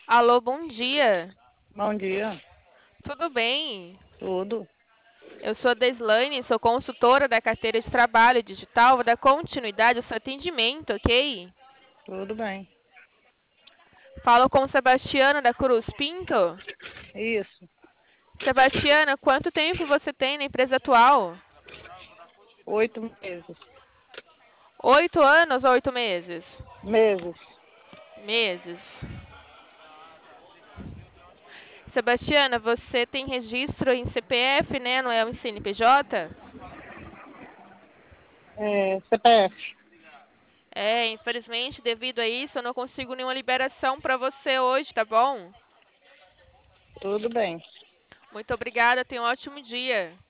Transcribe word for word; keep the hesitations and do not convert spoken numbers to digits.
Alô, bom dia. Bom dia, Tudo bem? tudo, Eu sou a Deslane, sou consultora da carteira de trabalho digital. Vou dar continuidade ao seu atendimento, ok? tudo bem. Falo com Sebastiana da Cruz Pinto. Isso, Sebastiana, quanto tempo você tem na empresa atual? oito meses. Oito anos ou oito meses? Meses, Meses. Sebastiana, você tem registro em C P F, né? Não é em C N P J? é, C P F, É, infelizmente, devido a isso, eu não consigo nenhuma liberação para você hoje, tá bom? tudo bem. Muito obrigada, tenha um ótimo dia.